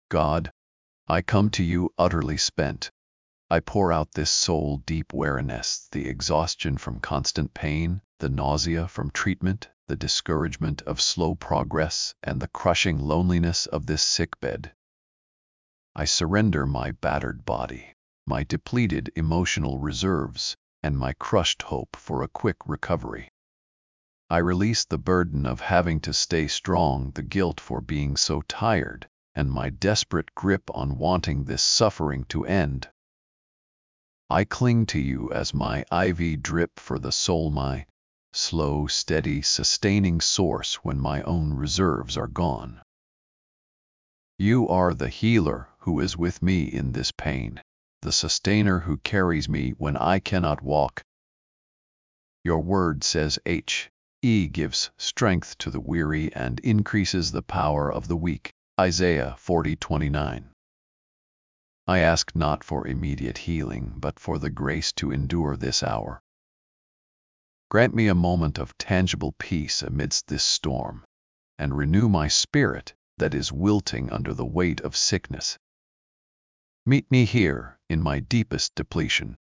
God, I come to you utterly spent. I pour out this soul-deep weariness, the exhaustion from constant pain, the nausea from treatment, the discouragement of slow progress, and the crushing loneliness of this sickbed. I surrender my battered body, my depleted emotional reserves, and my crushed hope for a quick recovery. I release the burden of having to stay strong, the guilt for being so tired, and my desperate grip on wanting this suffering to end. I cling to you as my IV drip for the soul, my slow, steady, sustaining source when my own reserves are gone. You are the healer who is with me in this pain, the sustainer who carries me when I cannot walk. Your word says He gives strength to the weary and increases the power of the weak. Isaiah 40:29. I ask not for immediate healing, but for the grace to endure this hour. Grant me a moment of tangible peace amidst this storm, and renew my spirit that is wilting under the weight of sickness. Meet me here in my deepest depletion,